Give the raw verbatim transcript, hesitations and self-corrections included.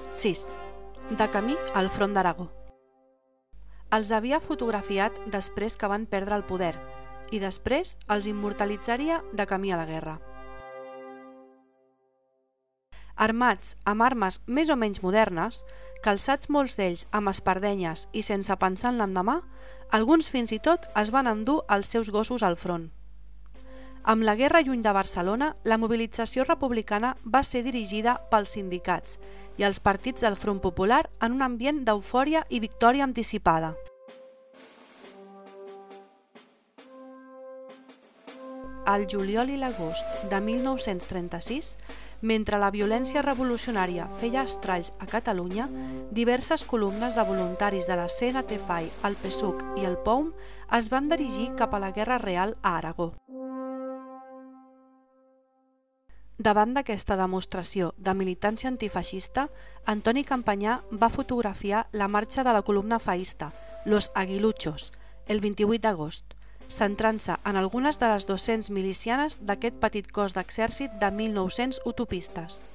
sis. De camí al front d'Aragó. Els havia fotografiat després que van perdre el poder i després els immortalitzaria de camí a la guerra. Armats amb armes més o menys modernes, calçats molts d'ells amb espardenyes i sense pensar en l'endemà, alguns fins i tot es van endur els seus gossos al front. Amb la guerra lluny de Barcelona, la mobilització republicana va ser dirigida pels sindicats i els partits del Front Popular en un ambient d'eufòria i victòria anticipada. Al juliol i l'agost de mil nou-cents trenta-sis, mentre la violència revolucionària feia estralls a Catalunya, diverses columnes de voluntaris de la C N T F A I, el P SUC i el P O U M es van dirigir cap a la Guerra Real a Aragó. Davant d'aquesta demostració de militància antifeixista, Antoni Campanyà va fotografiar la marxa de la columna faísta, Los Aguiluchos, el vint-i-vuit d'agost, centrant-se en algunes de les dos-cents milicianes d'aquest petit cos d'exèrcit de mil nou-cents utopistes.